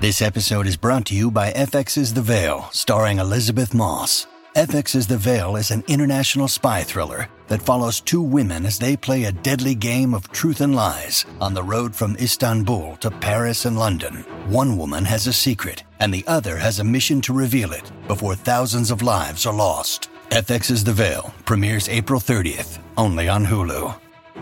This episode is brought to you by FX's The Veil, starring Elizabeth Moss. FX's The Veil is an international spy thriller that follows two women as they play a deadly game of truth and lies on the road from Istanbul to Paris and London. One woman has a secret, and the other has a mission to reveal it before thousands of lives are lost. FX's The Veil premieres April 30th, only on Hulu.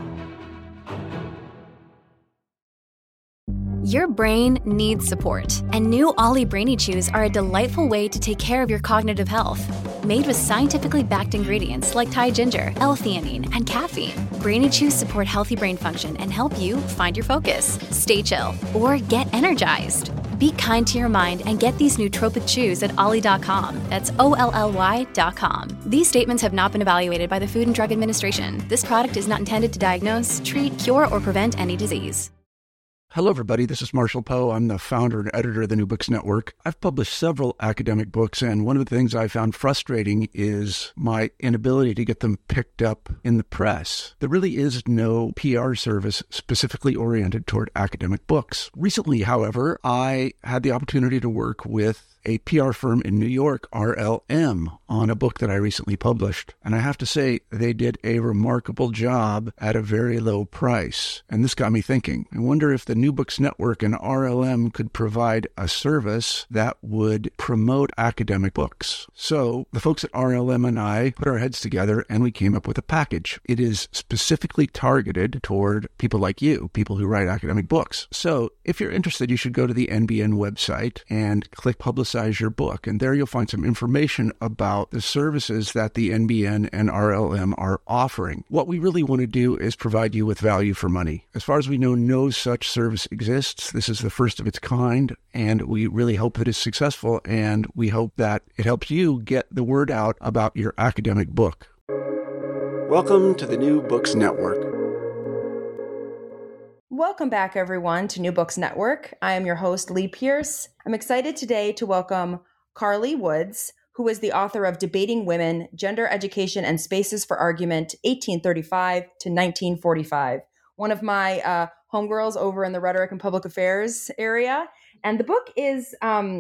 Your brain needs support, and new Ollie Brainy Chews are a delightful way to take care of your cognitive health. Made with scientifically backed ingredients like Thai ginger, L-theanine, and caffeine, Brainy Chews support healthy brain function and help you find your focus, stay chill, or get energized. Be kind to your mind and get these nootropic chews at ollie.com. That's OLLY.com. These statements have not been evaluated by the Food and Drug Administration. This product is not intended to diagnose, treat, cure, or prevent any disease. Hello, everybody. This is Marshall Poe. I'm the founder and editor of the New Books Network. I've published several academic books, and one of the things I found frustrating is my inability to get them picked up in the press. There really is no PR service specifically oriented toward academic books. Recently, however, I had the opportunity to work with a PR firm in New York, RLM, on a book that I recently published. And I have to say, they did a remarkable job at a very low price. And this got me thinking. I wonder if the New Books Network and RLM could provide a service that would promote academic books. So the folks at RLM and I put our heads together and we came up with a package. It is specifically targeted toward people like you, people who write academic books. So if you're interested, you should go to the NBN website and click Publicize Your Book. And there you'll find some information about the services that the NBN and RLM are offering. What we really want to do is provide you with value for money. As far as we know, no such service exists. This is the first of its kind, and we really hope that it's successful, and we hope that it helps you get the word out about your academic book. Welcome to the New Books Network. Welcome back, everyone, to New Books Network. I am your host, Lee Pierce. I'm excited today to welcome Carly Woods, who is the author of Debating Women, Gender Education and Spaces for Argument, 1835 to 1945, one of my homegirls over in the Rhetoric and Public Affairs area. And the book is,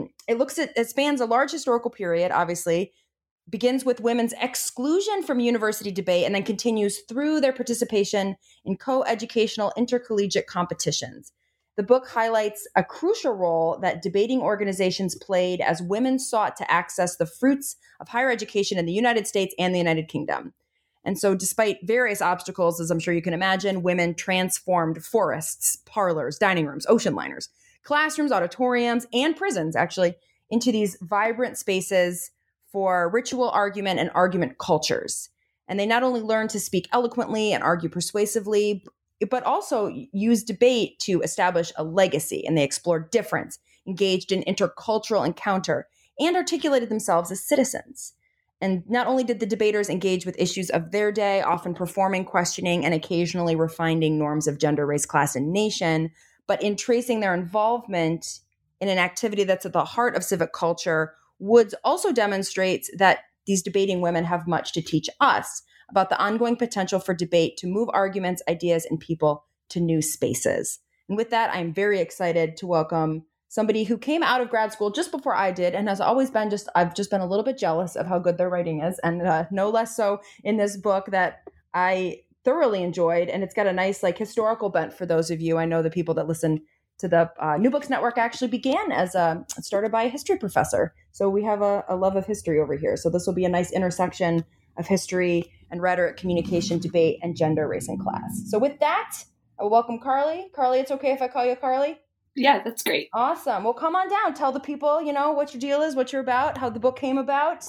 it spans a large historical period, obviously, begins with women's exclusion from university debate and then continues through their participation in co-educational intercollegiate competitions. The book highlights a crucial role that debating organizations played as women sought to access the fruits of higher education in the United States and the United Kingdom. And so despite various obstacles, as I'm sure you can imagine, women transformed forests, parlors, dining rooms, ocean liners, classrooms, auditoriums, and prisons, actually, into these vibrant spaces for ritual argument and argument cultures. And they not only learned to speak eloquently and argue persuasively, but also use debate to establish a legacy. And they explored difference, engaged in intercultural encounter, and articulated themselves as citizens. And not only did the debaters engage with issues of their day, often performing, questioning, and occasionally refining norms of gender, race, class, and nation, but in tracing their involvement in an activity that's at the heart of civic culture, Woods also demonstrates that these debating women have much to teach us about the ongoing potential for debate to move arguments, ideas, and people to new spaces. And with that, I'm very excited to welcome somebody who came out of grad school just before I did and has always been I've just been a little bit jealous of how good their writing is. And no less so in this book that I thoroughly enjoyed. And it's got a nice historical bent for those of you. I know the people that listen to the New Books Network actually began as started by a history professor. So we have a love of history over here. So this will be a nice intersection of history and rhetoric, communication, debate, and gender, race, and class. So with that, I will welcome Carly. Carly, it's okay if I call you Carly? Yeah, that's great. Awesome. Well, come on down. Tell the people, what your deal is, what you're about, how the book came about,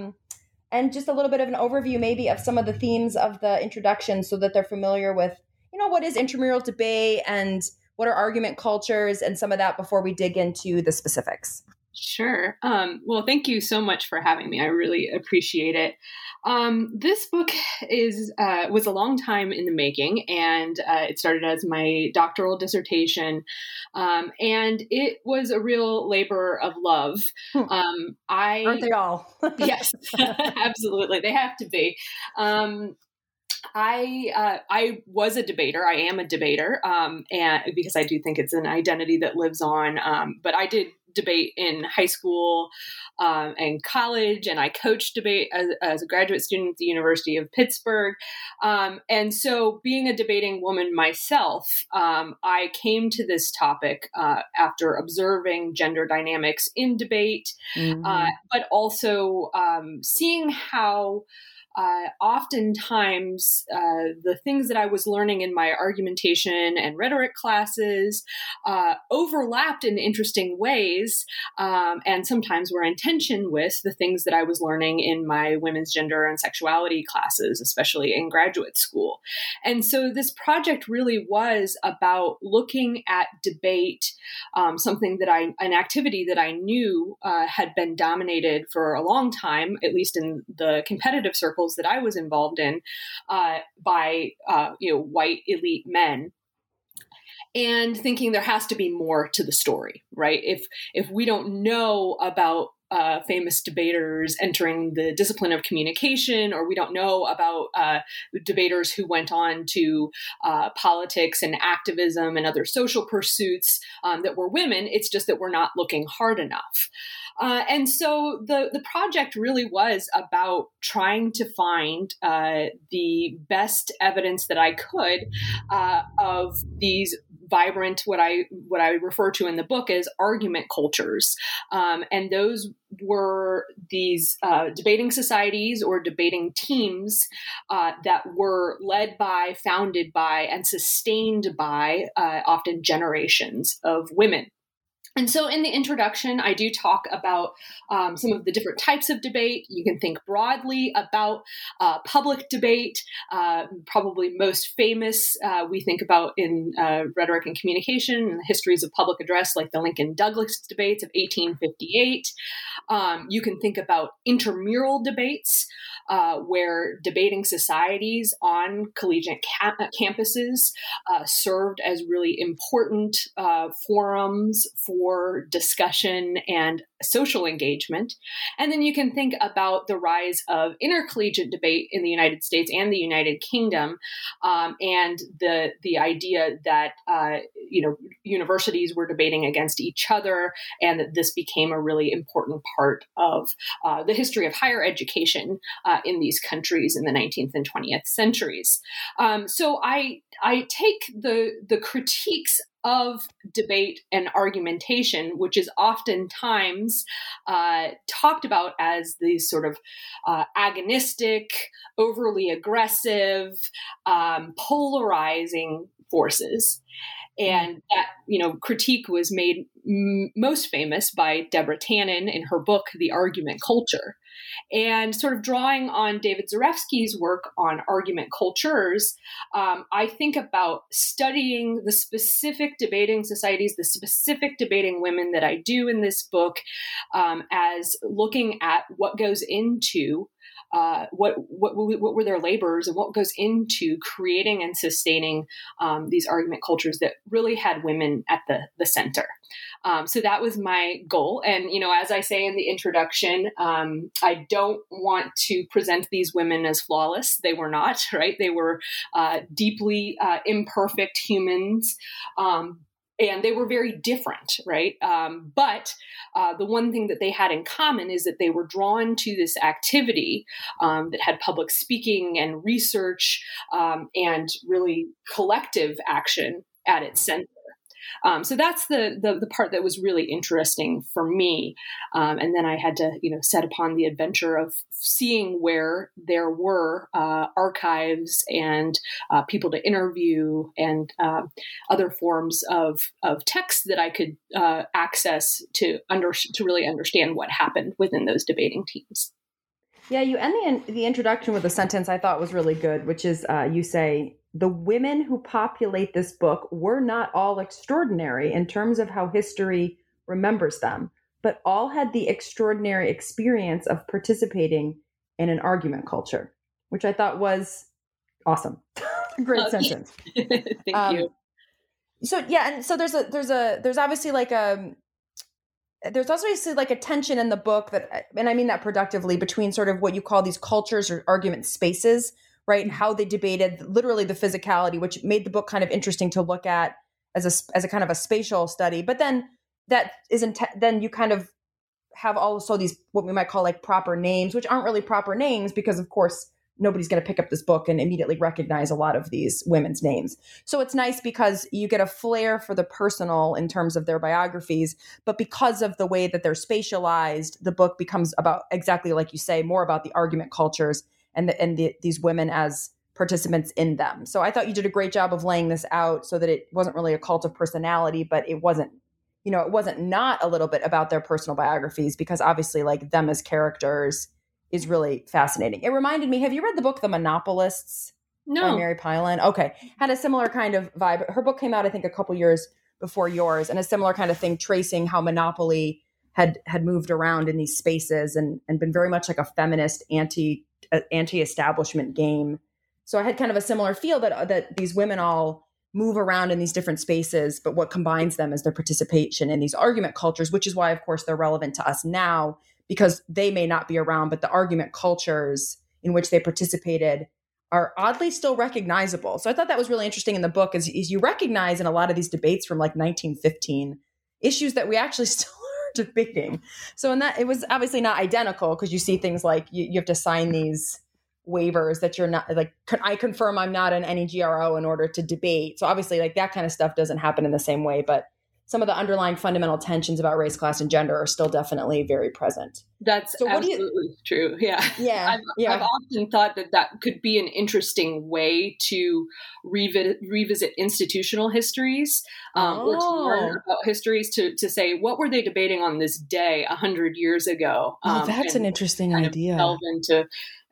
and just a little bit of an overview maybe of some of the themes of the introduction so that they're familiar with, what is intramural debate and what are argument cultures and some of that before we dig into the specifics. Sure. Well, thank you so much for having me. I really appreciate it. This book was a long time in the making, and it started as my doctoral dissertation, and it was a real labor of love. Aren't they all? Yes, absolutely. They have to be. I was a debater. I am a debater, and because I do think it's an identity that lives on. But I did debate in high school and college, and I coached debate as a graduate student at the University of Pittsburgh. And so being a debating woman myself, I came to this topic after observing gender dynamics in debate, but also seeing how oftentimes the things that I was learning in my argumentation and rhetoric classes overlapped in interesting ways, and sometimes were in tension with the things that I was learning in my women's gender and sexuality classes, especially in graduate school. And so this project really was about looking at debate, an activity that I knew had been dominated for a long time, at least in the competitive circles that I was involved in, by white elite men, and thinking there has to be more to the story, right? If we don't know about famous debaters entering the discipline of communication, or we don't know about debaters who went on to politics and activism and other social pursuits that were women, it's just that we're not looking hard enough. And so the project really was about trying to find the best evidence that I could of these vibrant, what I refer to in the book as argument cultures. And those were these debating societies or debating teams that were led by, founded by, and sustained by often generations of women. And so in the introduction, I do talk about some of the different types of debate. You can think broadly about public debate. Probably most famous, we think about in rhetoric and communication and the histories of public address, like the Lincoln-Douglas debates of 1858. You can think about intramural debates, where debating societies on collegiate campuses served as really important forums for discussion and social engagement. And then you can think about the rise of intercollegiate debate in the United States and the United Kingdom, and the idea that universities were debating against each other, and that this became a really important part of the history of higher education in these countries in the 19th and 20th centuries. So I take the critiques of debate and argumentation, which is oftentimes talked about as these sort of agonistic, overly aggressive, polarizing forces. And that, critique was made most famous by Deborah Tannen in her book, The Argument Culture. And sort of drawing on David Zarefsky's work on argument cultures, I think about studying the specific debating societies, the specific debating women that I do in this book, as looking at what goes into what were their labors and what goes into creating and sustaining these argument cultures that really had women at the center. So that was my goal. And, as I say in the introduction, I don't want to present these women as flawless. They were not, right? They were deeply imperfect humans. And they were very different, right? But the one thing that they had in common is that they were drawn to this activity that had public speaking and research and really collective action at its center. So that's the part that was really interesting for me. And then I had to, set upon the adventure of seeing where there were archives and people to interview and other forms of text that I could access to really understand what happened within those debating teams. Yeah, you end the introduction with a sentence I thought was really good, which is you say, "The women who populate this book were not all extraordinary in terms of how history remembers them, but all had the extraordinary experience of participating in an argument culture," which I thought was awesome. Great sentence. Thank you. So yeah, and so there's obviously like a tension in the book that, and I mean that productively, between sort of what you call these cultures or argument spaces, right? How they debated literally the physicality, which made the book kind of interesting to look at as a kind of a spatial study. But then that isn't, then you kind of have also these, what we might call like proper names, which aren't really proper names because of course nobody's going to pick up this book and immediately recognize a lot of these women's names. So it's nice because you get a flair for the personal in terms of their biographies, but because of the way that they're spatialized, the book becomes about, exactly like you say, more about the argument cultures and these women as participants in them. So I thought you did a great job of laying this out so that it wasn't really a cult of personality, but it wasn't, it wasn't not a little bit about their personal biographies, because obviously like them as characters is really fascinating. It reminded me, have you read the book The Monopolists? No. By Mary Pilan? Okay. Had a similar kind of vibe. Her book came out, I think, a couple years before yours, and a similar kind of thing, tracing how Monopoly had moved around in these spaces and been very much like a feminist anti-establishment game. So I had kind of a similar feel that these women all move around in these different spaces, but what combines them is their participation in these argument cultures, which is why, of course, they're relevant to us now, because they may not be around, but the argument cultures in which they participated are oddly still recognizable. So I thought that was really interesting in the book, is you recognize in a lot of these debates from like 1915 issues that we actually still are debating. So in that, it was obviously not identical, because you see things like you have to sign these waivers that you're not, like, I confirm I'm not an NEGRO in order to debate. So obviously like that kind of stuff doesn't happen in the same way, but some of the underlying fundamental tensions about race, class, and gender are still definitely very present. That's so absolutely true. Yeah. Yeah. I've often thought that could be an interesting way to revisit institutional histories, or to learn about histories, to say, what were they debating on this day 100 years ago? That's an interesting idea. Delve into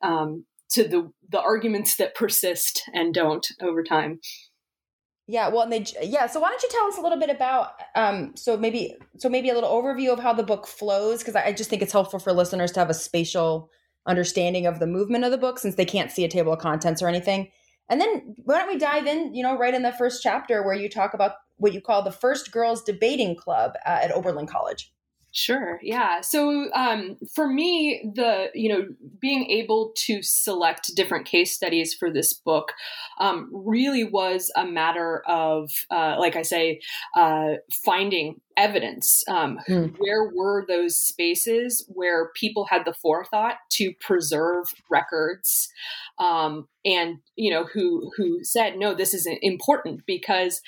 to the arguments that persist and don't over time. Yeah, well, so why don't you tell us a little bit about, so maybe a little overview of how the book flows, because I just think it's helpful for listeners to have a spatial understanding of the movement of the book, since they can't see a table of contents or anything. And then why don't we dive in, right in the first chapter, where you talk about what you call the First Girls Debating Club at Oberlin College. Sure. Yeah. So for me, being able to select different case studies for this book really was a matter of, like I say, finding evidence. Where were those spaces where people had the forethought to preserve records, and who said, no, this is important, because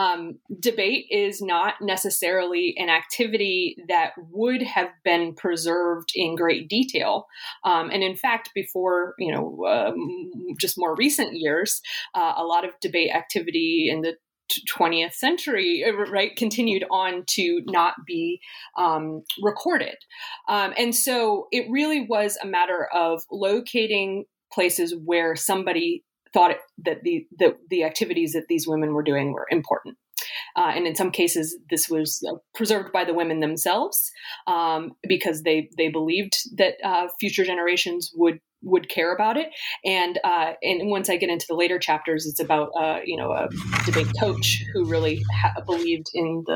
debate is not necessarily an activity that would have been preserved in great detail. And in fact, before, just more recent years, a lot of debate activity in the 20th century, right, continued on to not be recorded. And so it really was a matter of locating places where somebody thought that the activities that these women were doing were important. And in some cases, this was preserved by the women themselves, because they believed that future generations would care about it. And once I get into the later chapters, it's about a debate coach who really believed in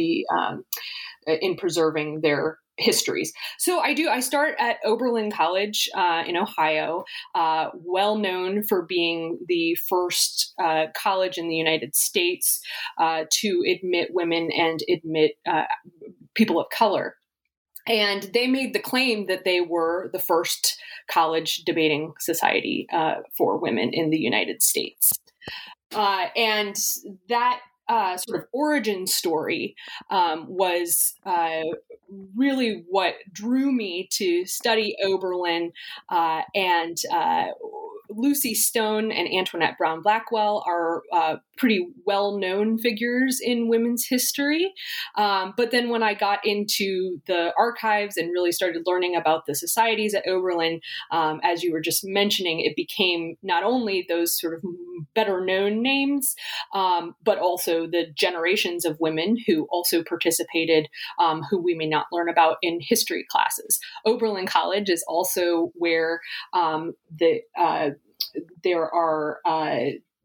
in preserving their histories. So I start at Oberlin College in Ohio, well known for being the first college in the United States to admit women and admit people of color. And they made the claim that they were the first college debating society for women in the United States. And that sort of origin story was really what drew me to study Oberlin. And Lucy Stone and Antoinette Brown Blackwell are pretty well-known figures in women's history. But then when I got into the archives and really started learning about the societies at Oberlin, as you were just mentioning, it became not only those sort of better-known names, but also the generations of women who also participated, who we may not learn about in history classes. Oberlin College is also where there are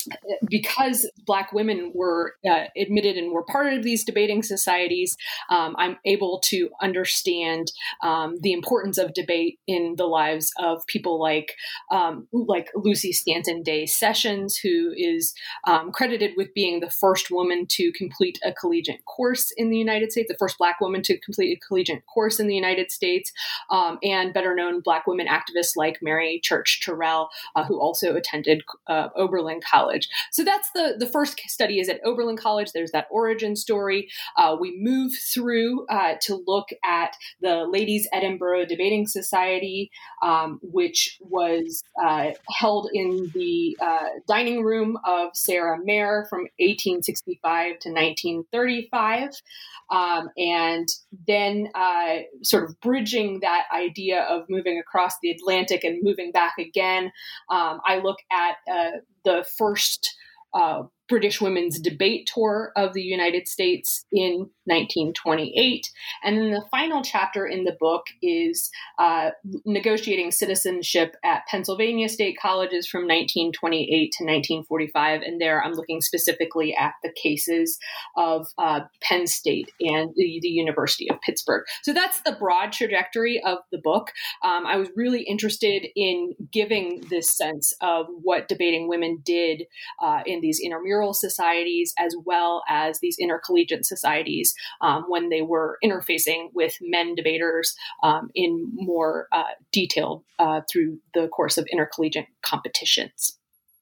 because Black women were admitted and were part of these debating societies, I'm able to understand the importance of debate in the lives of people like Lucy Stanton Day Sessions, who is credited with being the first woman to complete a collegiate course in the United States, the first Black woman to complete a collegiate course in the United States, and better known Black women activists like Mary Church Terrell, who also attended Oberlin College. So that's the first study is at Oberlin College. There's that origin story. We move through to look at the Ladies Edinburgh Debating Society, which was held in the dining room of Sarah Mayer from 1865 to 1935. And then sort of bridging that idea of moving across the Atlantic and moving back again, I look at the first British women's debate tour of the United States in 1928. And then the final chapter in the book is negotiating citizenship at Pennsylvania state colleges from 1928 to 1945. And there I'm looking specifically at the cases of Penn State and the University of Pittsburgh. So that's the broad trajectory of the book. I was really interested in giving this sense of what debating women did in these intramural societies, as well as these intercollegiate societies when they were interfacing with men debaters in more detail through the course of intercollegiate competitions.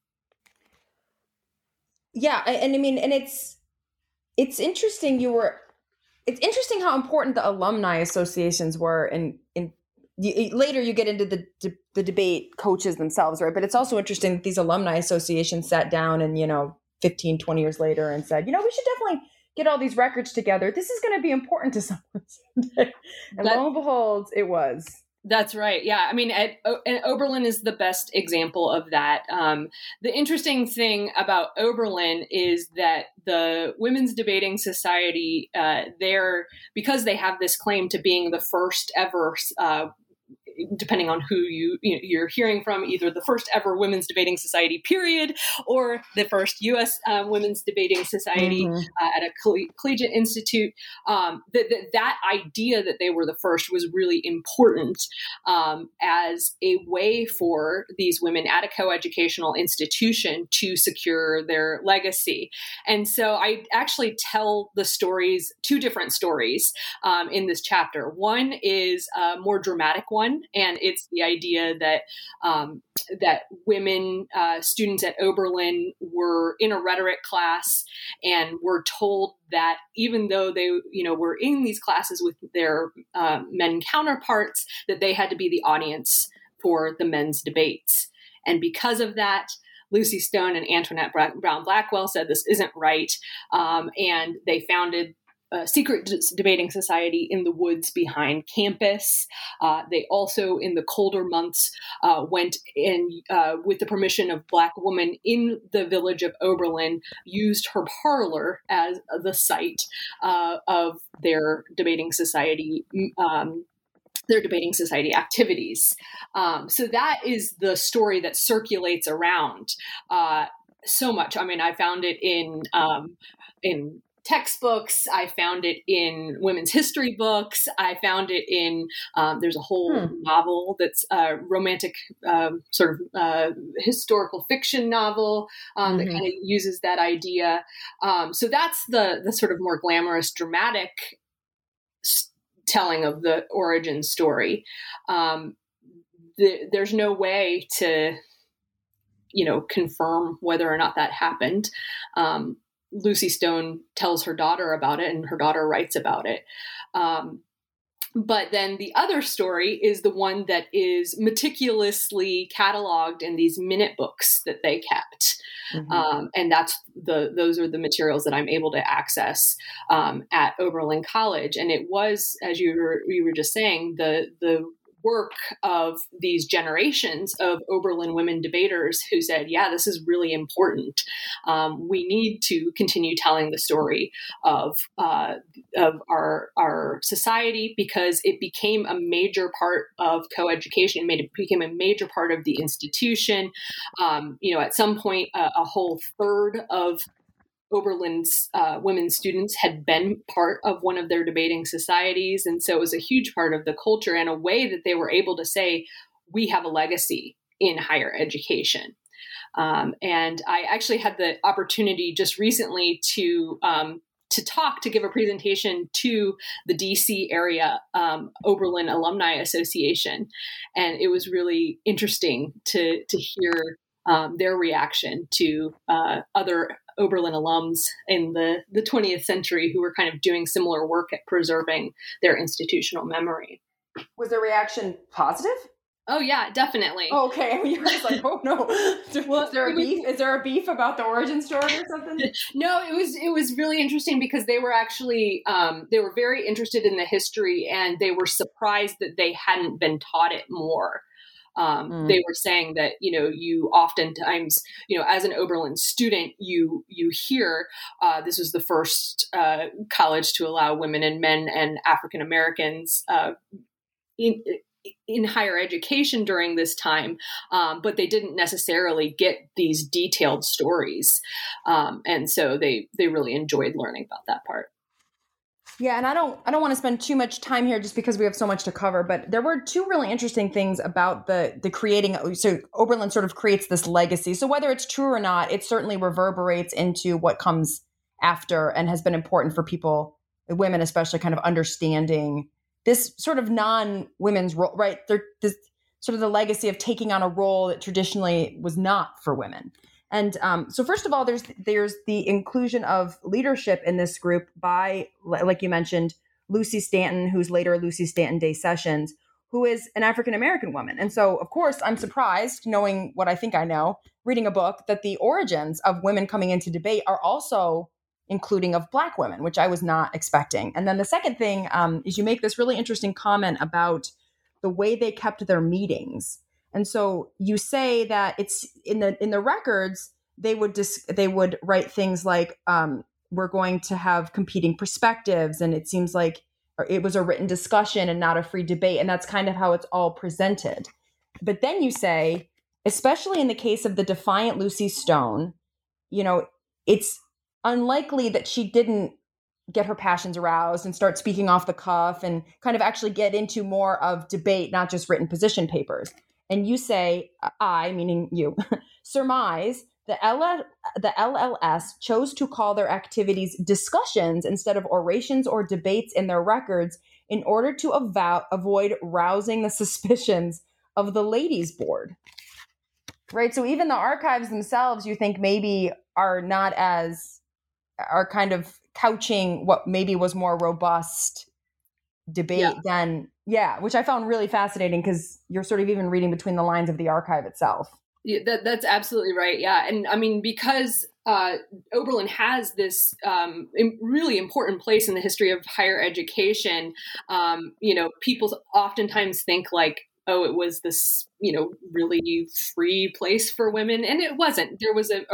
Yeah, and I mean, and it's interesting. It's interesting how important the alumni associations were, and later you get into the debate coaches themselves, right? But it's also interesting that these alumni associations sat down and 15, 20 years later and said, we should definitely get all these records together. This is going to be important to someone someday. And lo and behold, it was. That's right. Yeah. I mean, and Oberlin is the best example of that. The interesting thing about Oberlin is that the Women's Debating Society, because they have this claim to being the first ever depending on who you're hearing from, either the first ever Women's Debating Society, period, or the first U.S. Women's Debating Society at a collegiate institute. That idea that they were the first was really important as a way for these women at a coeducational institution to secure their legacy. And so I actually tell the stories, two different stories in this chapter. One is a more dramatic one, and it's the idea that that women students at Oberlin were in a rhetoric class and were told that even though they were in these classes with their men counterparts, that they had to be the audience for the men's debates. And because of that, Lucy Stone and Antoinette Brown Blackwell said this isn't right, and they founded a secret debating society in the woods behind campus. They also, in the colder months, went in with the permission of Black woman in the village of Oberlin, used her parlor as the site of their debating society. Their debating society activities. So that is the story that circulates around so much. I mean, I found it in textbooks. I found it in women's history books. I found it in, there's a whole novel that's a romantic sort of historical fiction novel that kind of uses that idea. So that's the sort of more glamorous, dramatic telling of the origin story. There's no way to, confirm whether or not that happened. Lucy Stone tells her daughter about it, and her daughter writes about it. But then the other story is the one that is meticulously cataloged in these minute books that they kept. And those are the materials that I'm able to access at Oberlin College. And it was, as you were just saying, the work of these generations of Oberlin women debaters who said, yeah, this is really important. We need to continue telling the story of our society, because it became a major part of coeducation. It became a major part of the institution. At some point, a whole third of Oberlin's women students had been part of one of their debating societies. And so it was a huge part of the culture, and a way that they were able to say, we have a legacy in higher education. And I actually had the opportunity just recently to give a presentation to the DC area Oberlin Alumni Association. And it was really interesting to hear their reaction to other Oberlin alums in the 20th century who were kind of doing similar work at preserving their institutional memory. Was the reaction positive? Oh yeah, definitely. Oh, okay. I mean, you're just like, oh no. Well, is there a beef? Is there a beef about the origin story or something? No, it was really interesting because they were actually they were very interested in the history, and they were surprised that they hadn't been taught it more. They were saying that, you oftentimes, as an Oberlin student, you hear this was the first college to allow women and men and African Americans in higher education during this time, but they didn't necessarily get these detailed stories. And so they really enjoyed learning about that part. Yeah, and I don't want to spend too much time here just because we have so much to cover, but there were two really interesting things about the creating. So Oberlin sort of creates this legacy. So whether it's true or not, it certainly reverberates into what comes after and has been important for people, women especially, kind of understanding this sort of non-women's role, right? This sort of the legacy of taking on a role that traditionally was not for women. And so first of all, there's the inclusion of leadership in this group by, like you mentioned, Lucy Stanton, who's later Lucy Stanton Day Sessions, who is an African-American woman. And so, of course, I'm surprised, knowing what I think I know, reading a book, that the origins of women coming into debate are also including of Black women, which I was not expecting. And then the second thing is you make this really interesting comment about the way they kept their meetings. And so you say that it's in the records, they would write things like, we're going to have competing perspectives. And it seems like it was a written discussion and not a free debate. And that's kind of how it's all presented. But then you say, especially in the case of the defiant Lucy Stone, it's unlikely that she didn't get her passions aroused and start speaking off the cuff and kind of actually get into more of debate, not just written position papers. And you say, I, meaning you, surmise the LLS chose to call their activities discussions instead of orations or debates in their records in order to avoid rousing the suspicions of the ladies' board. Right? So even the archives themselves, you think maybe are kind of couching what maybe was more robust debate than, which I found really fascinating because you're sort of even reading between the lines of the archive itself. Yeah, that's absolutely right. Yeah. And I mean, because Oberlin has this really important place in the history of higher education, people oftentimes think like, oh, it was this, really free place for women. And it wasn't. There was a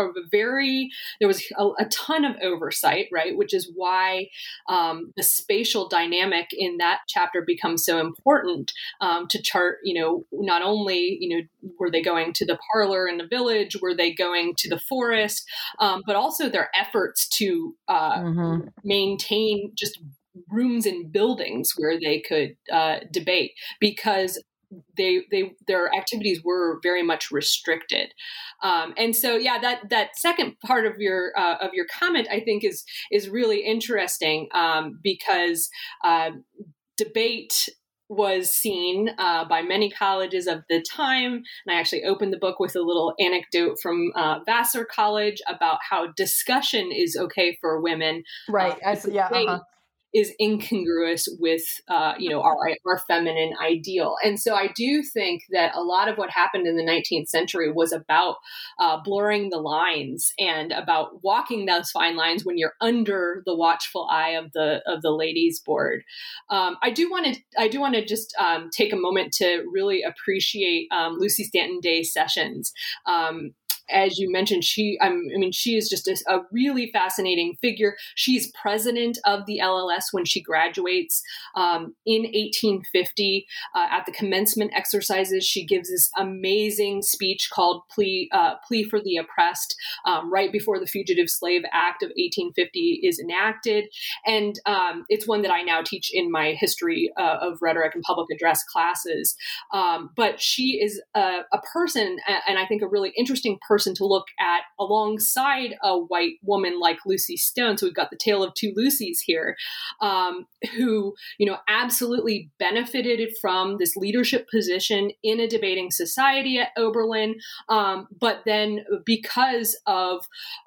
ton of oversight, right? Which is why the spatial dynamic in that chapter becomes so important to chart, not only, were they going to the parlor in the village, were they going to the forest, but also their efforts to maintain just rooms and buildings where they could debate, because their activities were very much restricted, and so that second part of your comment I think is really interesting because debate was seen by many colleges of the time, and I actually opened the book with a little anecdote from Vassar College about how discussion is okay for women, right? is incongruous with, our feminine ideal. And so I do think that a lot of what happened in the 19th century was about blurring the lines and about walking those fine lines when you're under the watchful eye of the ladies' board. I do want to just take a moment to really appreciate Lucy Stanton Day Sessions. As you mentioned, she is just a really fascinating figure. She's president of the LLS when she graduates in 1850. At the commencement exercises, she gives this amazing speech called Plea for the Oppressed, right before the Fugitive Slave Act of 1850 is enacted. And it's one that I now teach in my history of rhetoric and public address classes. But she is a person, and I think a really interesting person to look at alongside a white woman like Lucy Stone. So we've got the tale of two Lucys here, who, absolutely benefited from this leadership position in a debating society at Oberlin. But then because of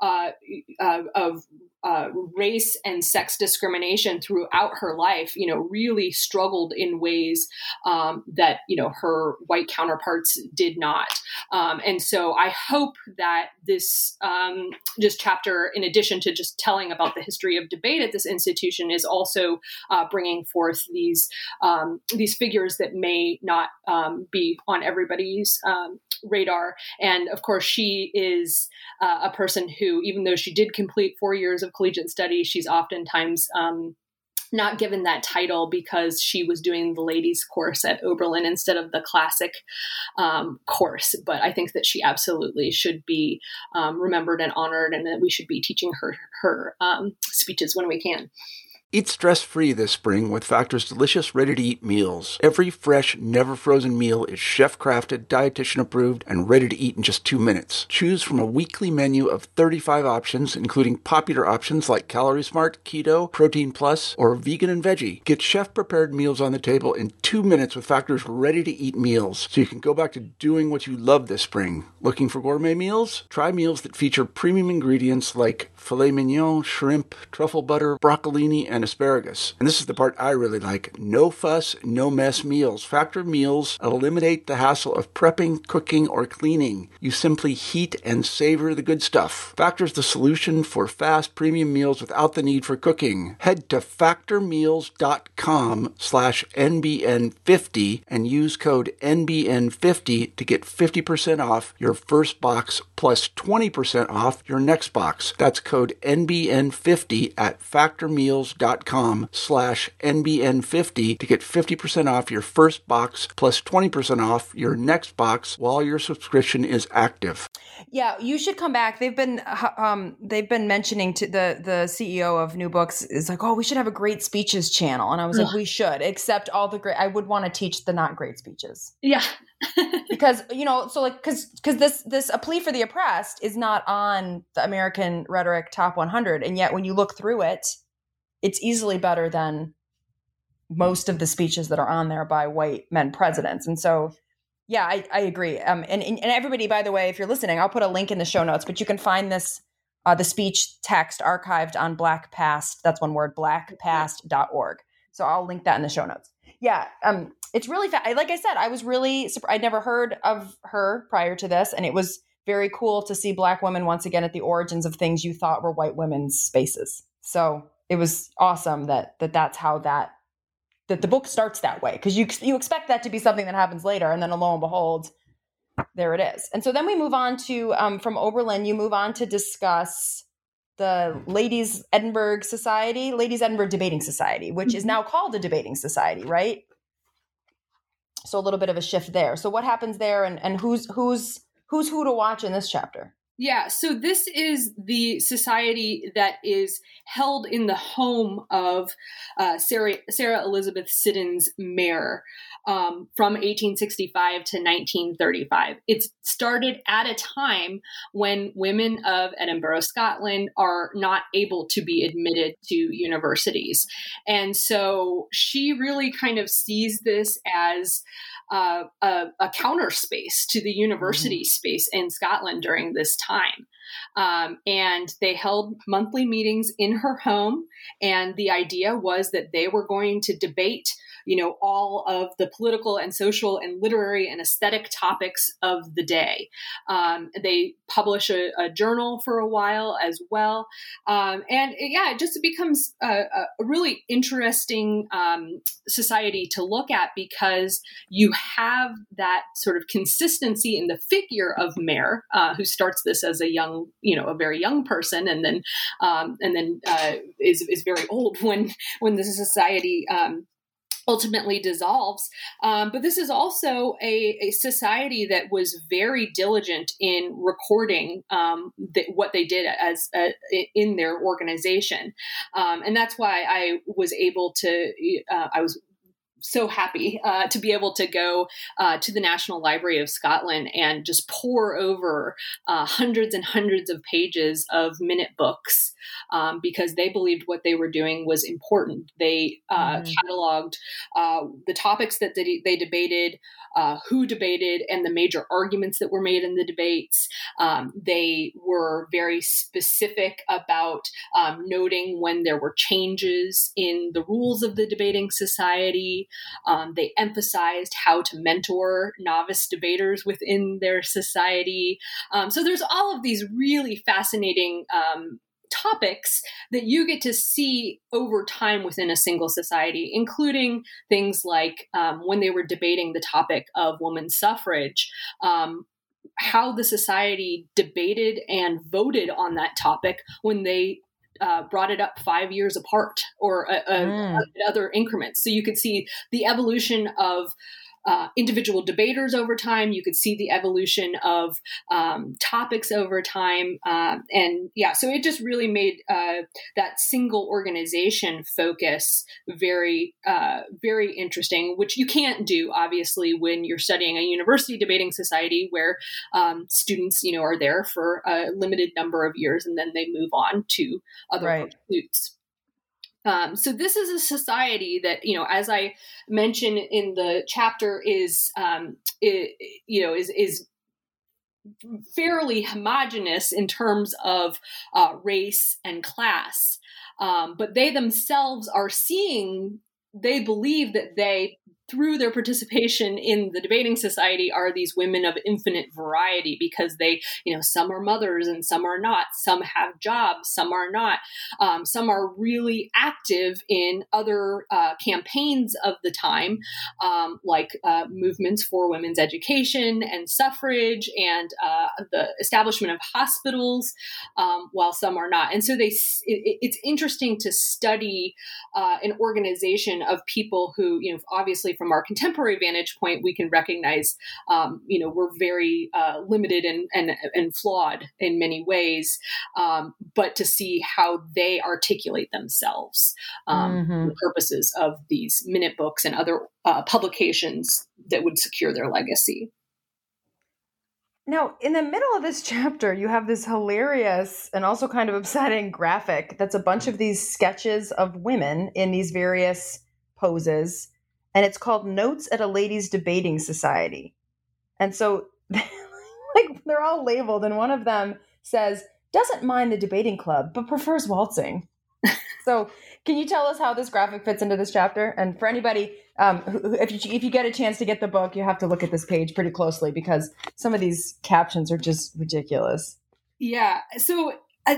race and sex discrimination throughout her life, really struggled in ways that, her white counterparts did not. And so I hope that this chapter, in addition to just telling about the history of debate at this institution, is also bringing forth these figures that may not be on everybody's radar. And of course, she is a person who, even though she did complete 4 years of collegiate studies, she's oftentimes not given that title because she was doing the ladies' course at Oberlin instead of the classic course. But I think that she absolutely should be remembered and honored, and that we should be teaching her speeches when we can. Eat stress-free this spring with Factor's delicious, ready-to-eat meals. Every fresh, never-frozen meal is chef-crafted, dietitian-approved, and ready to eat in just 2 minutes. Choose from a weekly menu of 35 options, including popular options like Calorie Smart, Keto, Protein Plus, or Vegan and Veggie. Get chef-prepared meals on the table in 2 minutes with Factor's ready-to-eat meals, so you can go back to doing what you love this spring. Looking for gourmet meals? Try meals that feature premium ingredients like filet mignon, shrimp, truffle butter, broccolini, and asparagus. And this is the part I really like. No fuss, no mess meals. Factor meals eliminate the hassle of prepping, cooking, or cleaning. You simply heat and savor the good stuff. Factor's the solution for fast premium meals without the need for cooking. Head to factormeals.com/NBN50 and use code NBN50 to get 50% off your first box plus 20% off your next box. That's code NBN50 at factormeals.com/NBN50 to get 50% off your first box plus 20% off your next box while your subscription is active. Yeah, you should come back. They've been mentioning to the CEO of New Books is like, oh, we should have a great speeches channel. And I was like, we should, except all the great, I would want to teach the not great speeches. Yeah. Because, because this A Plea for the Oppressed is not on the American Rhetoric Top 100. And yet when you look through it, it's easily better than most of the speeches that are on there by white men presidents. And so, yeah, I agree. And everybody, by the way, if you're listening, I'll put a link in the show notes, but you can find this, the speech text archived on BlackPast. That's one word, blackpast.org. So I'll link that in the show notes. Yeah. It's really, like I said, I was really surprised. I'd never heard of her prior to this. And it was very cool to see Black women once again at the origins of things you thought were white women's spaces. So it was awesome that's how that the book starts that way, because you expect that to be something that happens later, and then lo and behold, there it is. And so then we move on to from Oberlin, you move on to discuss the Ladies Edinburgh Debating Society, which is now called a debating society, right? So a little bit of a shift there. So what happens there, and who's who to watch in this chapter? Yeah, so this is the society that is held in the home of Sarah Elizabeth Siddons Mayer from 1865 to 1935. It started at a time when women of Edinburgh, Scotland, are not able to be admitted to universities. And so she really kind of sees this as a counter space to the university space in Scotland during this time. And they held monthly meetings in her home. And the idea was that they were going to debate, all of the political and social and literary and aesthetic topics of the day. They publish a journal for a while as well. It becomes a really interesting society to look at, because you have that sort of consistency in the figure of Mare, who starts this as a young, a very young person, and then is very old when the society ultimately dissolves. But this is also a society that was very diligent in recording what they did as in their organization. And that's why I was able to, I was so happy to be able to go to the National Library of Scotland and just pore over hundreds and hundreds of pages of minute books, because they believed what they were doing was important. They cataloged the topics that they debated, who debated, and the major arguments that were made in the debates. They were very specific about noting when there were changes in the rules of the debating society. They emphasized how to mentor novice debaters within their society. So there's all of these really fascinating topics that you get to see over time within a single society, including things like when they were debating the topic of women's suffrage, how the society debated and voted on that topic when they brought it up 5 years apart or other increments. So you could see the evolution of individual debaters over time. You could see the evolution of topics over time. So it just really made that single organization focus very, very interesting, which you can't do, obviously, when you're studying a university debating society where students, are there for a limited number of years and then they move on to other pursuits. So this is a society that, as I mentioned in the chapter, is fairly homogenous in terms of race and class. But they themselves are they believe that they, through their participation in the debating society, are these women of infinite variety, because they, some are mothers and some are not. Some have jobs, some are not. Some are really active in other campaigns of the time, like movements for women's education and suffrage and the establishment of hospitals, while some are not. And so it's interesting to study an organization of people who, obviously from our contemporary vantage point, we can recognize, we're very limited and flawed in many ways, but to see how they articulate themselves for the purposes of these minute books and other publications that would secure their legacy. Now, in the middle of this chapter, you have this hilarious and also kind of upsetting graphic that's a bunch of these sketches of women in these various poses, and it's called Notes at a Ladies' Debating Society. And so they're all labeled, and one of them says, doesn't mind the debating club, but prefers waltzing. So can you tell us how this graphic fits into this chapter? And for anybody, if you get a chance to get the book, you have to look at this page pretty closely, because some of these captions are just ridiculous. Yeah. So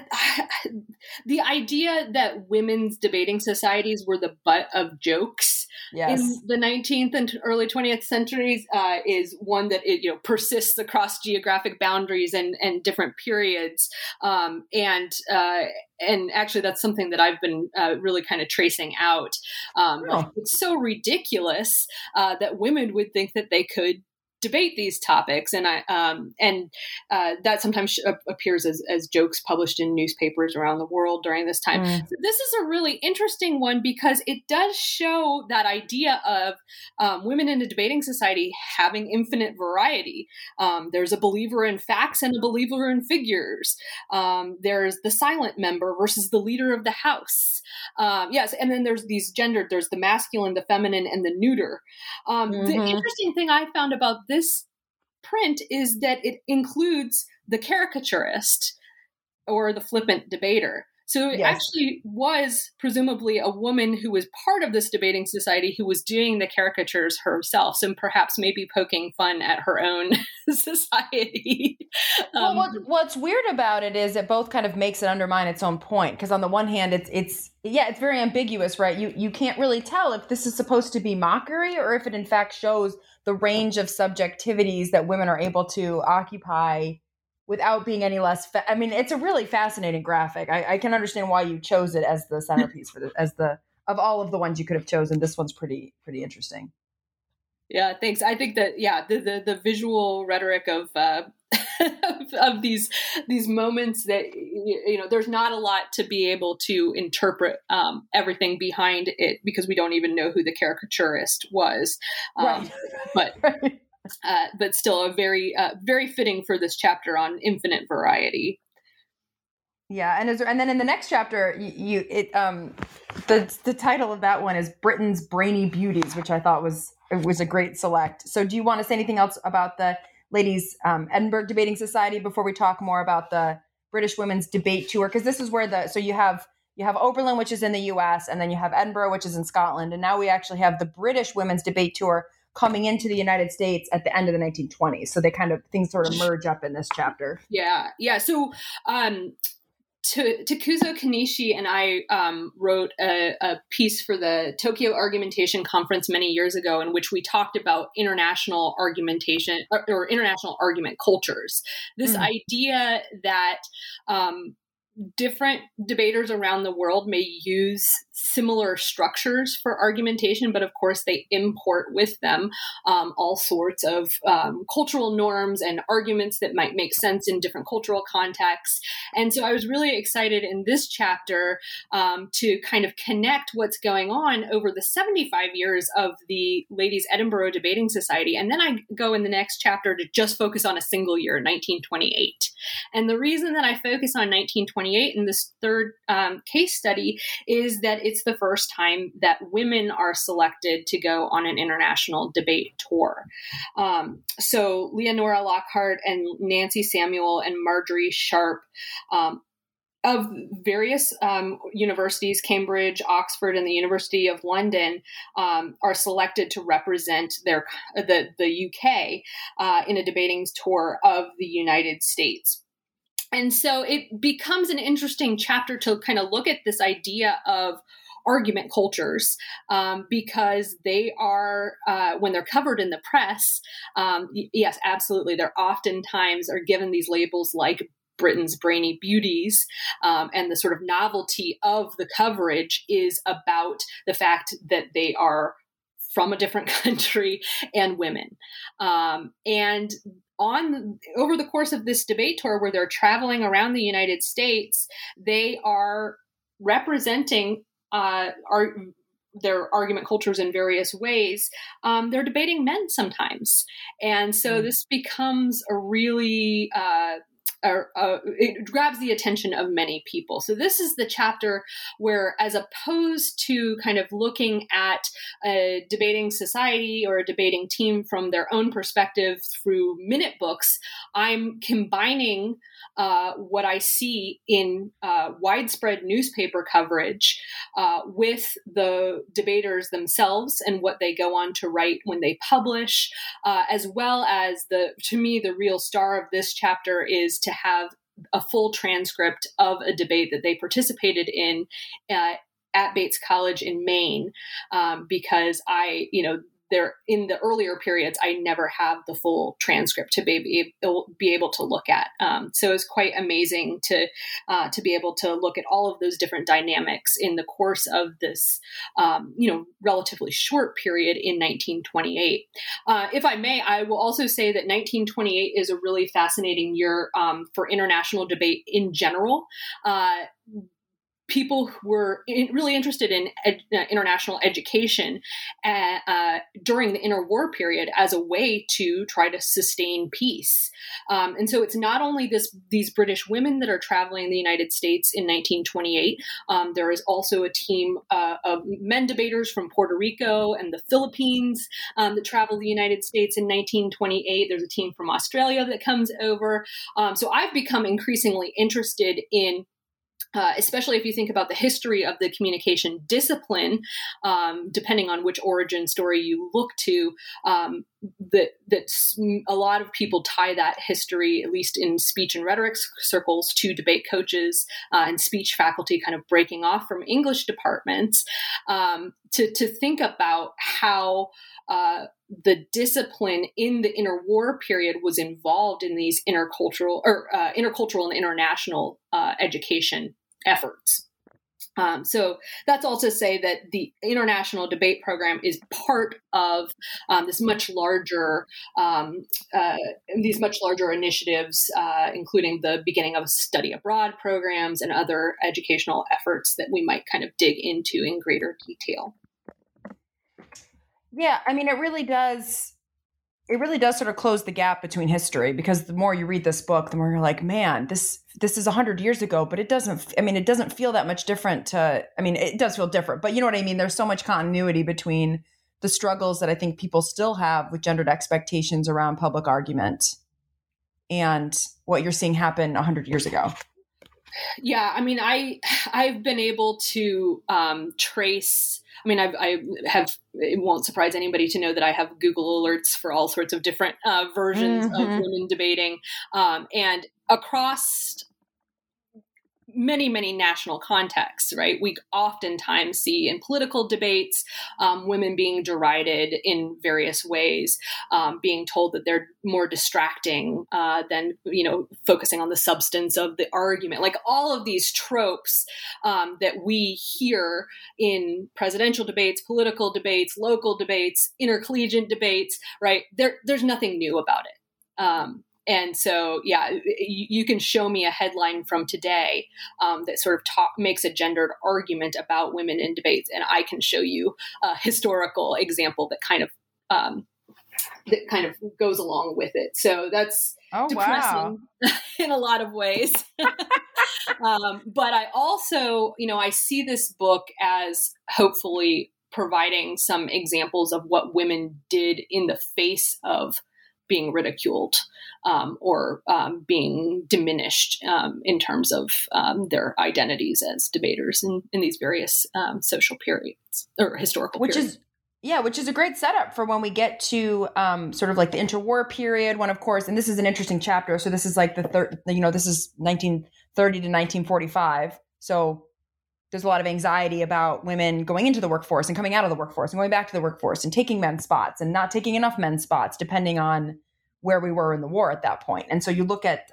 the idea that women's debating societies were the butt of jokes in the 19th and early 20th centuries is one that persists across geographic boundaries and different periods. And actually, that's something that I've been really kind of tracing out. It's so ridiculous that women would think that they could debate these topics, and that sometimes appears as jokes published in newspapers around the world during this time. So this is a really interesting one, because it does show that idea of women in a debating society having infinite variety. There's a believer in facts and a believer in figures. There's the silent member versus the leader of the house. Yes, and then there's these gendered. There's the masculine, the feminine, and the neuter. The interesting thing I found about this print is that it includes the caricaturist, or the flippant debater. So it actually was presumably a woman who was part of this debating society who was doing the caricatures herself, and perhaps maybe poking fun at her own society. Well, what's weird about it is it both kind of makes it undermine its own point. Because on the one hand, it's very ambiguous, right? You can't really tell if this is supposed to be mockery or if it in fact shows the range of subjectivities that women are able to occupy without being any less. I mean, it's a really fascinating graphic. I can understand why you chose it as the centerpiece for of all of the ones you could have chosen. This one's pretty interesting. Yeah, thanks. I think that the visual rhetoric of of these moments that there's not a lot to be able to interpret everything behind it because we don't even know who the caricaturist was, right? But still a very very fitting for this chapter on infinite variety. Yeah, and then in the next chapter, the title of that one is Britain's Brainy Beauties, which I thought was a great select. So, do you want to say anything else about the Ladies Edinburgh Debating Society before we talk more about the British Women's Debate Tour? Because this is where you have Oberlin, which is in the U.S., and then you have Edinburgh, which is in Scotland, and now we actually have the British Women's Debate Tour coming into the United States at the end of the 1920s. So things sort of merge up in this chapter. Yeah. So Takuzo Kanishi and I wrote a piece for the Tokyo Argumentation Conference many years ago in which we talked about international argumentation or international argument cultures. This idea that different debaters around the world may use similar structures for argumentation, but of course they import with them all sorts of cultural norms and arguments that might make sense in different cultural contexts. And so I was really excited in this chapter to kind of connect what's going on over the 75 years of the Ladies Edinburgh Debating Society. And then I go in the next chapter to just focus on a single year, 1928. And the reason that I focus on 1928 in this third case study is that it's the first time that women are selected to go on an international debate tour. So Leonora Lockhart and Nancy Samuel and Marjorie Sharp of various universities, Cambridge, Oxford, and the University of London, are selected to represent the UK in a debating tour of the United States. And so it becomes an interesting chapter to kind of look at this idea of argument cultures, because they are, when they're covered in the press, yes, absolutely, they're oftentimes are given these labels like Britain's Brainy Beauties, and the sort of novelty of the coverage is about the fact that they are from a different country and women. And over the course of this debate tour where they're traveling around the United States, they are representing their argument cultures in various ways. They're debating men sometimes. And so this becomes a really it grabs the attention of many people. So this is the chapter where, as opposed to kind of looking at a debating society or a debating team from their own perspective through minute books, I'm combining what I see in widespread newspaper coverage with the debaters themselves and what they go on to write when they publish, as well as to me, the real star of this chapter is to have a full transcript of a debate that they participated in at Bates College in Maine, because there in the earlier periods, I never have the full transcript to be able to look at. So it's quite amazing to be able to look at all of those different dynamics in the course of this, relatively short period in 1928. If I may, I will also say that 1928 is a really fascinating year for international debate in general. people who were really interested in international education during the interwar period as a way to try to sustain peace. And so it's not only these British women that are traveling the United States in 1928. There is also a team of men debaters from Puerto Rico and the Philippines that travel the United States in 1928. There's a team from Australia that comes over. So I've become increasingly interested in especially if you think about the history of the communication discipline, depending on which origin story you look to, that a lot of people tie that history, at least in speech and rhetoric circles, to debate coaches and speech faculty kind of breaking off from English departments, to think about how the discipline in the interwar period was involved in these intercultural and international education efforts. So that's all to say that the International Debate Program is part of these much larger initiatives, including the beginning of study abroad programs and other educational efforts that we might kind of dig into in greater detail. Yeah, I mean, it really does sort of close the gap between history, because the more you read this book, the more you're like, man, this is 100 years ago, but it doesn't feel that much different. It does feel different, but you know what I mean? There's so much continuity between the struggles that I think people still have with gendered expectations around public argument and what you're seeing happen 100 years ago. Yeah, I mean, I've been able to trace. I mean, I have. It won't surprise anybody to know that I have Google alerts for all sorts of different versions of women debating, and across many, many national contexts, right? We oftentimes see in political debates, women being derided in various ways, being told that they're more distracting than, focusing on the substance of the argument. Like all of these tropes that we hear in presidential debates, political debates, local debates, intercollegiate debates, right? There's nothing new about it. And so, yeah, you can show me a headline from today that sort of makes a gendered argument about women in debates, and I can show you a historical example that kind of goes along with it. So that's depressing in a lot of ways. But I also, I see this book as hopefully providing some examples of what women did in the face of being ridiculed or being diminished in terms of their identities as debaters in these various social periods or historical periods. Which is a great setup for when we get to sort of like the interwar period, when, of course, and this is an interesting chapter. So this is like this is 1930 to 1945. So there's a lot of anxiety about women going into the workforce and coming out of the workforce and going back to the workforce and taking men's spots and not taking enough men's spots, depending on where we were in the war at that point. And so you look at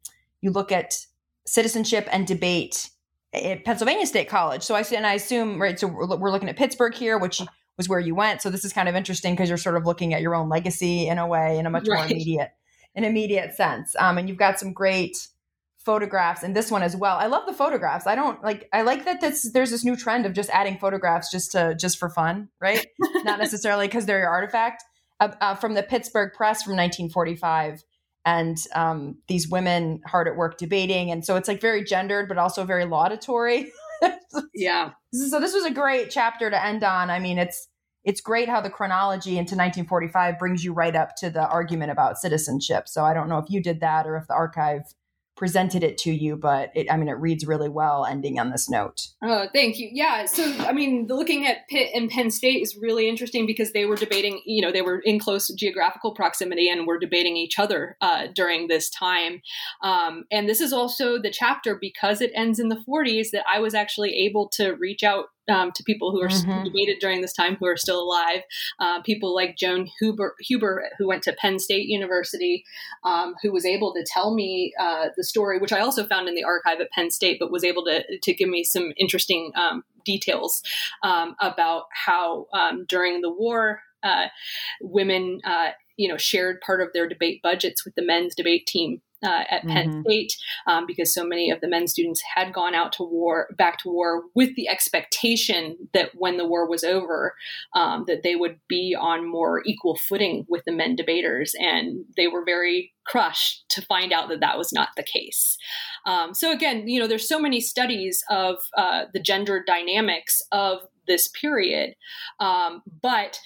citizenship and debate at Pennsylvania State College. So I assume, right, so we're looking at Pittsburgh here, which was where you went. So this is kind of interesting because you're sort of looking at your own legacy in a way, in a much more immediate sense. And you've got some great photographs in this one as well. I love the photographs. I like that there's this new trend of just adding photographs just for fun, right? Not necessarily because they're your artifact. From the Pittsburgh Press from 1945, and these women hard at work debating. And so it's like very gendered, but also very laudatory. Yeah. So this was a great chapter to end on. I mean, it's great how the chronology into 1945 brings you right up to the argument about citizenship. So I don't know if you did that or if the archive presented it to you, but it reads really well ending on this note. Oh, thank you. Yeah. So, looking at Pitt and Penn State is really interesting because they were debating, they were in close geographical proximity and were debating each other during this time. And this is also the chapter, because it ends in the 40s, that I was actually able to reach out to people who are debated during this time, who are still alive. People like Joan Huber, who went to Penn State University, who was able to tell me the story, which I also found in the archive at Penn State, but was able to give me some interesting details about how during the war, women shared part of their debate budgets with the men's debate team at Penn State, because so many of the men students had gone out to back to war with the expectation that when the war was over, that they would be on more equal footing with the men debaters. And they were very crushed to find out that that was not the case. So again, there's so many studies of the gender dynamics of this period. But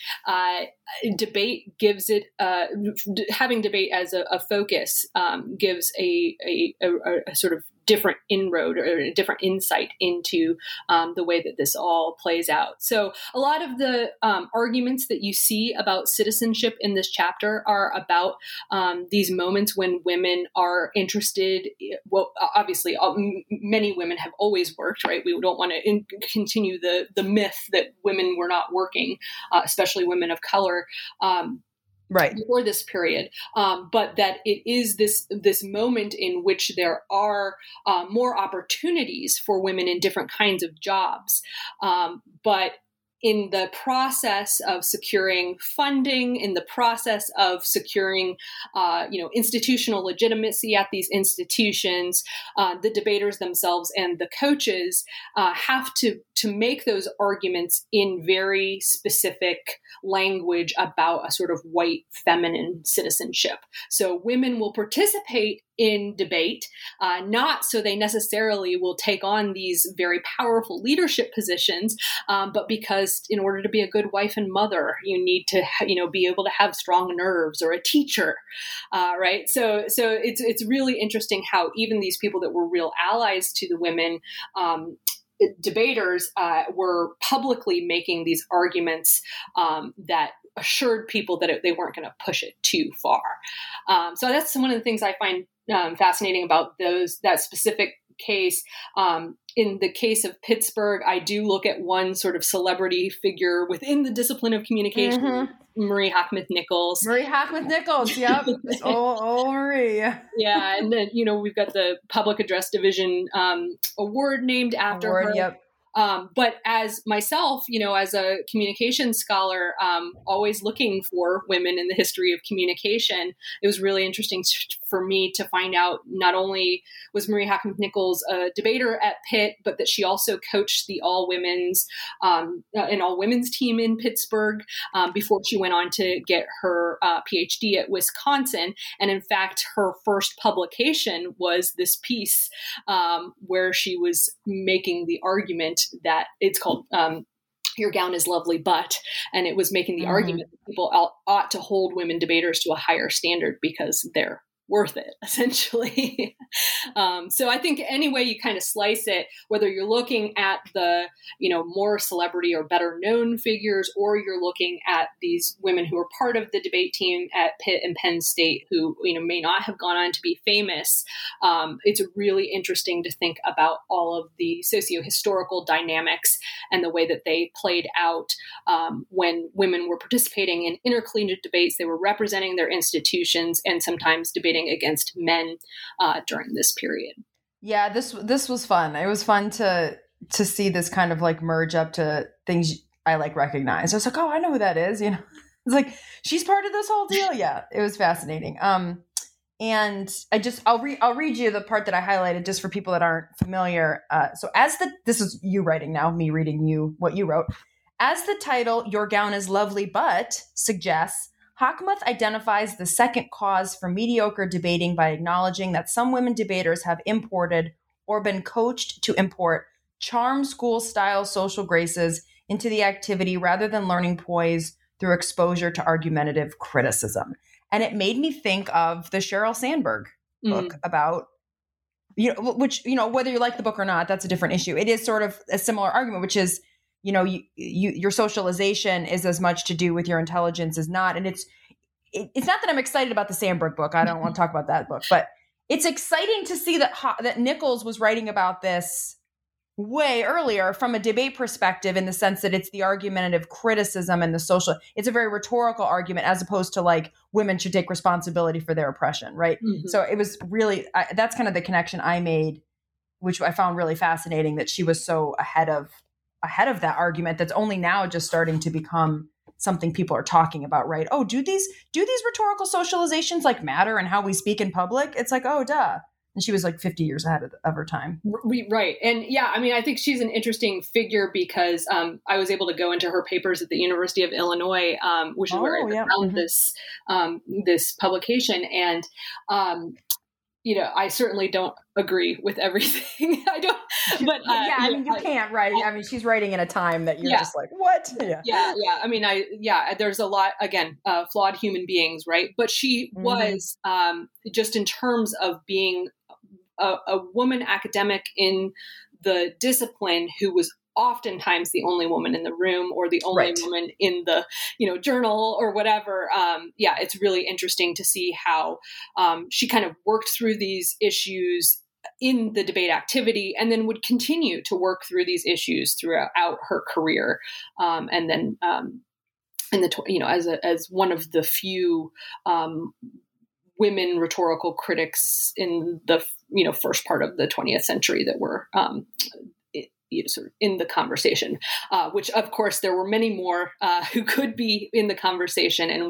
debate gives it, having debate as a focus gives a sort of different inroad or a different insight into the way that this all plays out. So a lot of the arguments that you see about citizenship in this chapter are about these moments when women are interested. Well, obviously, many women have always worked, right? We don't want to continue the myth that women were not working, especially women of color. Right before this period, but that it is this moment in which there are more opportunities for women in different kinds of jobs, but in the process of securing funding, in the process of securing, institutional legitimacy at these institutions, the debaters themselves and the coaches have to make those arguments in very specific language about a sort of white feminine citizenship. So women will participate in debate, not so they necessarily will take on these very powerful leadership positions, but because in order to be a good wife and mother, you need to, be able to have strong nerves, or a teacher, right? So it's really interesting how even these people that were real allies to the women, debaters were publicly making these arguments that assured people that they weren't going to push it too far. So that's one of the things I find fascinating about that specific case. In the case of Pittsburgh, I do look at one sort of celebrity figure within the discipline of communication, Marie Hackmuth Nichols. Marie Hackmuth Nichols, yep. Marie. Yeah, and then, we've got the Public Address Division award named after her. Yep. But as myself, as a communication scholar, always looking for women in the history of communication, it was really interesting for me to find out not only was Marie Hackmuth Nichols a debater at Pitt, but that she also coached the an all-women's team in Pittsburgh before she went on to get her PhD at Wisconsin. And in fact, her first publication was this piece where she was making the argument that it's called Your Gown is Lovely, But, and it was making the argument that people ought to hold women debaters to a higher standard because they're worth it, essentially. So I think any way you kind of slice it, whether you're looking at the, more celebrity or better known figures, or you're looking at these women who are part of the debate team at Pitt and Penn State who, may not have gone on to be famous, it's really interesting to think about all of the socio-historical dynamics and the way that they played out when women were participating in intercollegiate debates. They were representing their institutions and sometimes debating against men during this period. Yeah, this was fun. It was fun to see this kind of like merge up to things I recognize. I was like, oh, I know who that is. It's like, she's part of this whole deal. Yeah, it was fascinating. And I'll read you the part that I highlighted just for people that aren't familiar. So this is you writing now, me reading you what you wrote. As the title Your Gown is Lovely, But suggests, Hackmuth identifies the second cause for mediocre debating by acknowledging that some women debaters have imported or been coached to import charm school-style social graces into the activity rather than learning poise through exposure to argumentative criticism. And it made me think of the Sheryl Sandberg book about, which, whether you like the book or not, that's a different issue. It is sort of a similar argument, which is, your socialization is as much to do with your intelligence as not. And it's not that I'm excited about the Sandberg book. I don't want to talk about that book, but it's exciting to see that Nichols was writing about this way earlier from a debate perspective, in the sense that it's the argumentative criticism and the social, it's a very rhetorical argument as opposed to women should take responsibility for their oppression. Right. Mm-hmm. So it was really, that's kind of the connection I made, which I found really fascinating, that she was so ahead of that argument that's only now just starting to become something people are talking about, right? Oh, do these rhetorical socializations like matter and how we speak in public? It's like, oh, duh. And she was like 50 years ahead of her time. Right. And yeah, I mean, I think she's an interesting figure because I was able to go into her papers at the University of Illinois, which is where I found this publication. And, I certainly don't agree with everything. I don't, but I mean, you can't write. I mean, she's writing in a time that you're just like, what? Yeah. I mean, there's a lot, again, flawed human beings, right? But she was just in terms of being a woman academic in the discipline who was oftentimes the only woman in the room or the only woman in the, journal or whatever. It's really interesting to see how she kind of worked through these issues in the debate activity and then would continue to work through these issues throughout her career. And then as one of the few women rhetorical critics in the first part of the 20th century that were sort of in the conversation, which of course there were many more who could be in the conversation, and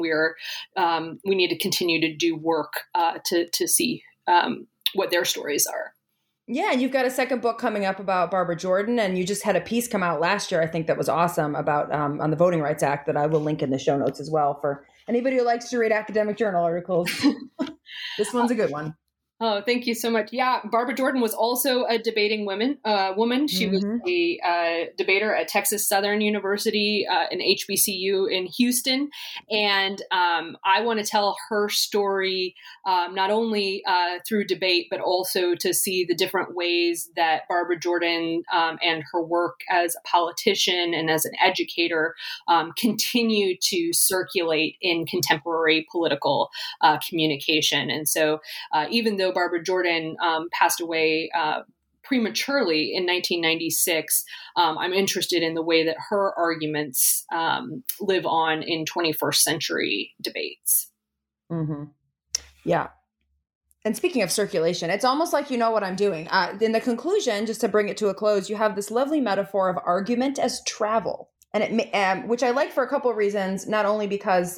we need to continue to do work to see what their stories are. Yeah, and you've got a second book coming up about Barbara Jordan, and you just had a piece come out last year, I think, that was awesome about on the Voting Rights Act that I will link in the show notes as well for anybody who likes to read academic journal articles. This one's a good one. Oh, thank you so much. Yeah, Barbara Jordan was also a debating woman. She was a debater at Texas Southern University, an HBCU in Houston. And I want to tell her story not only through debate, but also to see the different ways that Barbara Jordan and her work as a politician and as an educator continue to circulate in contemporary political communication. And so even though Barbara Jordan passed away prematurely in 1996, I'm interested in the way that her arguments live on in 21st century debates. Mm-hmm. Yeah. And speaking of circulation, it's almost like you know what I'm doing. In the conclusion, just to bring it to a close, you have this lovely metaphor of argument as travel, and which I like for a couple of reasons, not only because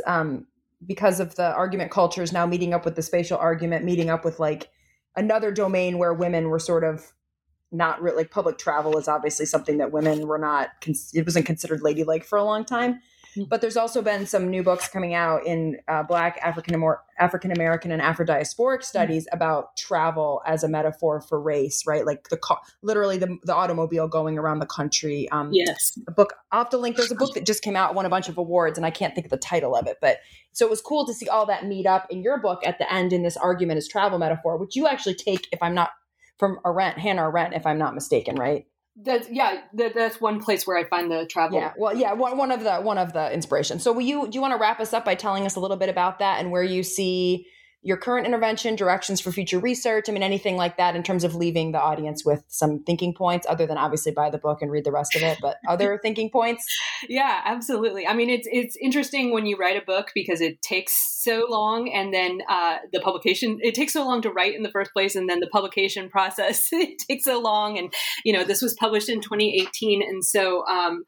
of the argument cultures now meeting up with the spatial argument, meeting up with like another domain where women were sort of not really, like public travel is obviously something that women were not, it wasn't considered ladylike for a long time. But there's also been some new books coming out in Black, African-American, and Afro-diasporic studies about travel as a metaphor for race, right? Like literally the automobile going around the country. Yes. A book, I'll have to link, there's a book that just came out, won a bunch of awards, and I can't think of the title of it. But so it was cool to see all that meet up in your book at the end in this argument as travel metaphor, which you actually take, if I'm not, from Hannah Arendt, if I'm not mistaken, right? That's one place where I find the travel. Yeah, well, yeah, one of the inspirations. So do you want to wrap us up by telling us a little bit about that and where you see your current intervention, directions for future research? I mean, anything like that in terms of leaving the audience with some thinking points, other than obviously buy the book and read the rest of it, but other thinking points? Yeah, absolutely. I mean, it's interesting when you write a book because it takes so long, and then the publication, it takes so long to write in the first place, and then the publication process, it takes so long. And, this was published in 2018. And so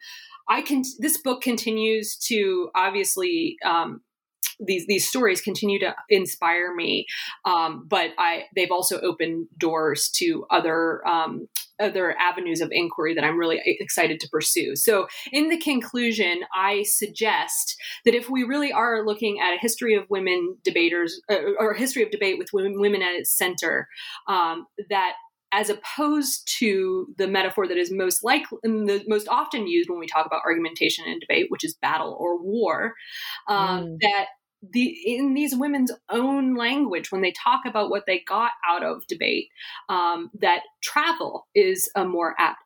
this book continues to obviously, these stories continue to inspire me, but they've also opened doors to other avenues of inquiry that I'm really excited to pursue. So in the conclusion, I suggest that if we really are looking at a history of women debaters or a history of debate with women at its center, that as opposed to the metaphor that is most often used when we talk about argumentation and debate, which is battle or war, that in these women's own language, when they talk about what they got out of debate, that travel is a more apt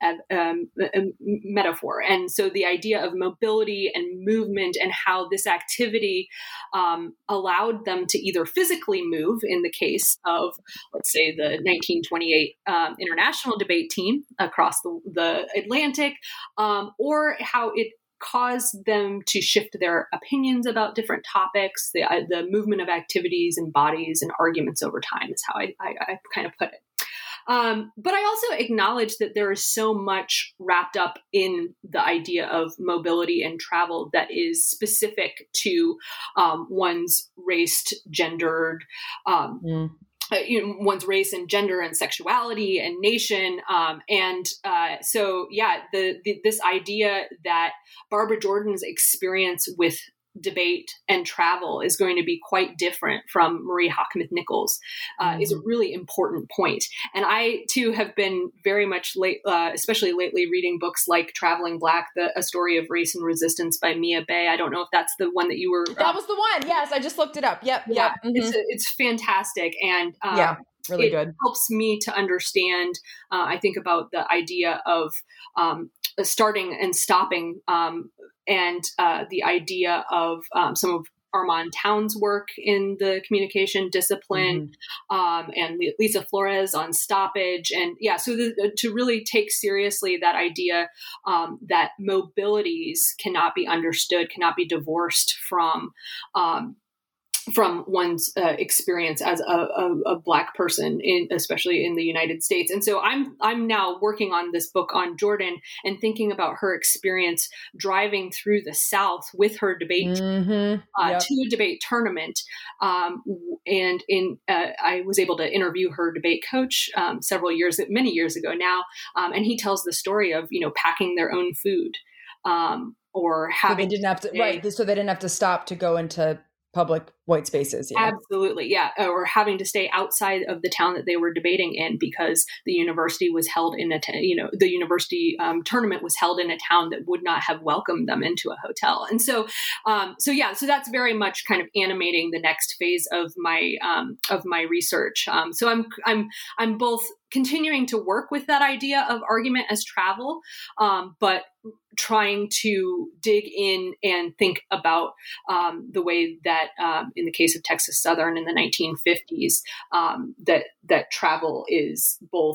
metaphor. And so the idea of mobility and movement and how this activity allowed them to either physically move in the case of, let's say, the 1928 international debate team across the Atlantic, or how it caused them to shift their opinions about different topics, the movement of activities and bodies and arguments over time is how I kind of put it. But I also acknowledge that there is so much wrapped up in the idea of mobility and travel that is specific to one's race, gendered, one's race and gender and sexuality and nation. This idea that Barbara Jordan's experience with debate and travel is going to be quite different from Marie Hockmuth-Nichols is a really important point. And I too have been very much especially lately, reading books like Traveling Black, A Story of Race and Resistance by Mia Bay. I don't know if that's the one that you were. That was the one. Yes, I just looked it up. Yep. Yeah, Yep. Mm-hmm. It's fantastic, and really good. Helps me to understand. I think about the idea of starting and stopping. And the idea of some of Armand Town's work in the communication discipline, and Lisa Flores on stoppage. And so to really take seriously that idea that mobilities cannot be understood, cannot be divorced from one's experience as a Black person, especially in the United States. And so I'm now working on this book on Jordan and thinking about her experience driving through the South with her debate to a debate tournament. I was able to interview her debate coach many years ago now, and he tells the story of packing their own food, or having so they didn't have to stop to go into public white spaces. Yeah. Absolutely. Yeah. Or having to stay outside of the town that they were debating in because the university was held in the university tournament was held in a town that would not have welcomed them into a hotel. And so that's very much kind of animating the next phase of my research. So I'm both continuing to work with that idea of argument as travel, but trying to dig in and think about the way that in the case of Texas Southern in the 1950s, that travel is both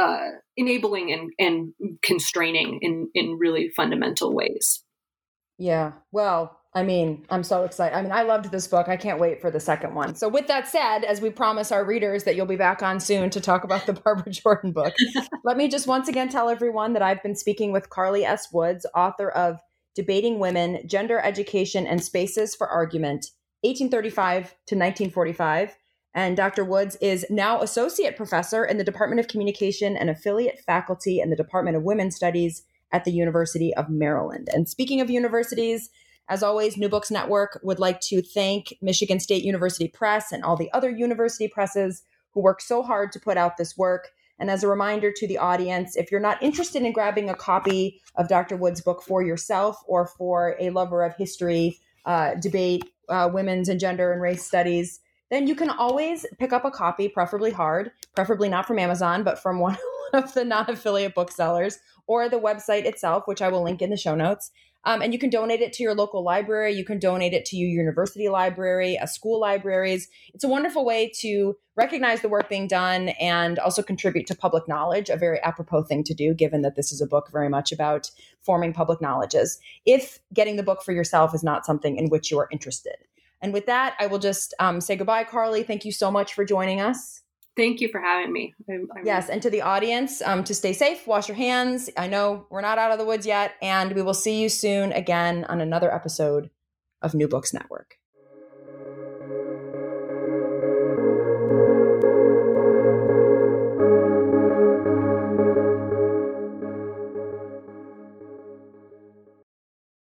enabling and constraining in really fundamental ways. Yeah. Well, I mean, I'm so excited. I mean, I loved this book. I can't wait for the second one. So with that said, as we promise our readers that you'll be back on soon to talk about the Barbara Jordan book, let me just once again tell everyone that I've been speaking with Carly S. Woods, author of Debating Women, Gender Education and Spaces for Argument, 1835 to 1945. And Dr. Woods is now associate professor in the Department of Communication and affiliate faculty in the Department of Women's Studies at the University of Maryland. And speaking of universities, as always, New Books Network would like to thank Michigan State University Press and all the other university presses who work so hard to put out this work. And as a reminder to the audience, if you're not interested in grabbing a copy of Dr. Woods' book for yourself or for a lover of history, debate, women's and gender and race studies, then you can always pick up a copy, preferably hard, preferably not from Amazon, but from one of the non-affiliate booksellers or the website itself, which I will link in the show notes. And you can donate it to your local library. You can donate it to your university library, school libraries. It's a wonderful way to recognize the work being done and also contribute to public knowledge, a very apropos thing to do, given that this is a book very much about forming public knowledges, if getting the book for yourself is not something in which you are interested. And with that, I will just say goodbye, Carly. Thank you so much for joining us. Thank you for having me. Yes. And to the audience, to stay safe, wash your hands. I know we're not out of the woods yet, and we will see you soon again on another episode of New Books Network.